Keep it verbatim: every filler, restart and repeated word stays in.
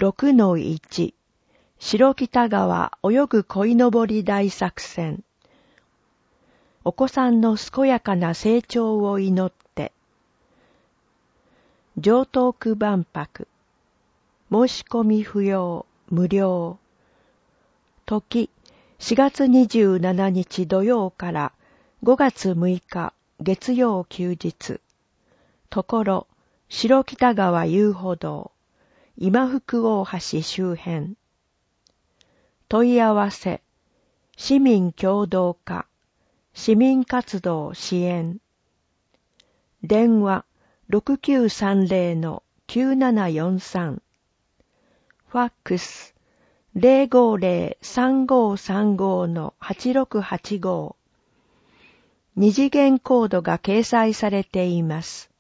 ろくのいち 白北川泳ぐ鯉のぼり大作戦。お子さんの健やかな成長を祈って。城東区万博。申し込み不要、無料。時、しがつにじゅうしちにち土曜からごがつむいか月曜休日。ところ、白北川遊歩道、今福大橋周辺。問い合わせ、市民協働課、市民活動支援。電話、ろくきゅうさんぜろのきゅうななよんさん。ファックス、ゼロごゼロ さんごさんご のはちろくはちご。二次元コードが掲載されています。